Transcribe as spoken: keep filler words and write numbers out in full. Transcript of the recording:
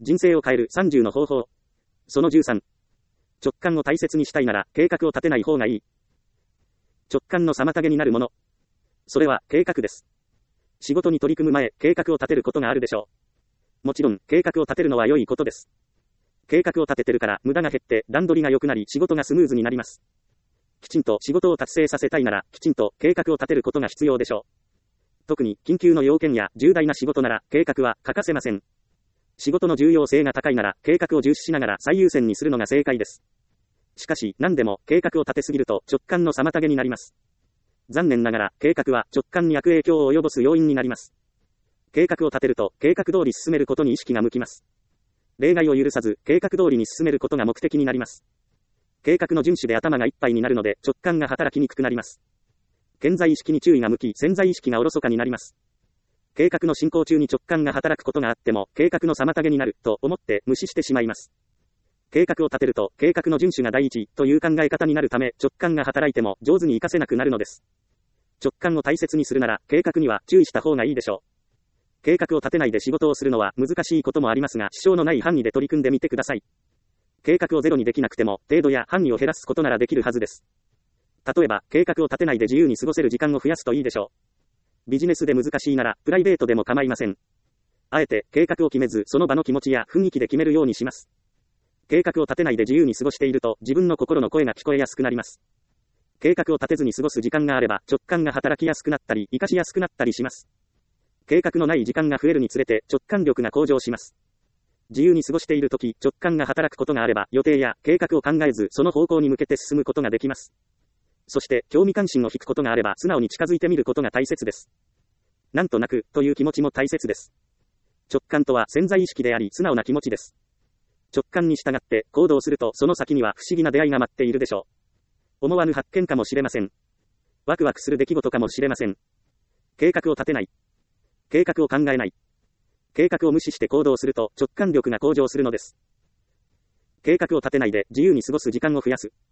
人生を変えるさんじゅうの方法。そのじゅうさん。直感を大切にしたいなら、計画を立てない方がいい。直感の妨げになるもの。それは、計画です。仕事に取り組む前、計画を立てることがあるでしょう。もちろん、計画を立てるのは良いことです。計画を立ててるから、無駄が減って、段取りが良くなり、仕事がスムーズになります。きちんと仕事を達成させたいなら、きちんと計画を立てることが必要でしょう。特に、緊急の要件や重大な仕事なら、計画は欠かせません。仕事の重要性が高いなら、計画を重視しながら最優先にするのが正解です。しかし、何でも、計画を立てすぎると、直感の妨げになります。残念ながら、計画は直感に悪影響を及ぼす要因になります。計画を立てると、計画通り進めることに意識が向きます。例外を許さず、計画通りに進めることが目的になります。計画の遵守で頭がいっぱいになるので、直感が働きにくくなります。潜在意識に注意が向き、潜在意識がおろそかになります。計画の進行中に直感が働くことがあっても、計画の妨げになる、と思って無視してしまいます。計画を立てると、計画の遵守が第一、という考え方になるため、直感が働いても、上手に活かせなくなるのです。直感を大切にするなら、計画には注意した方がいいでしょう。計画を立てないで仕事をするのは難しいこともありますが、支障のない範囲で取り組んでみてください。計画をゼロにできなくても、程度や範囲を減らすことならできるはずです。例えば、計画を立てないで自由に過ごせる時間を増やすといいでしょう。ビジネスで難しいなら、プライベートでも構いません。あえて、計画を決めず、その場の気持ちや雰囲気で決めるようにします。計画を立てないで自由に過ごしていると、自分の心の声が聞こえやすくなります。計画を立てずに過ごす時間があれば、直感が働きやすくなったり、活かしやすくなったりします。計画のない時間が増えるにつれて、直感力が向上します。自由に過ごしているとき、直感が働くことがあれば、予定や計画を考えず、その方向に向けて進むことができます。そして、興味関心を引くことがあれば、素直に近づいてみることが大切です。なんとなく、という気持ちも大切です。直感とは潜在意識であり、素直な気持ちです。直感に従って行動すると、その先には不思議な出会いが待っているでしょう。思わぬ発見かもしれません。ワクワクする出来事かもしれません。計画を立てない。計画を考えない。計画を無視して行動すると直感力が向上するのです。計画を立てないで自由に過ごす時間を増やす。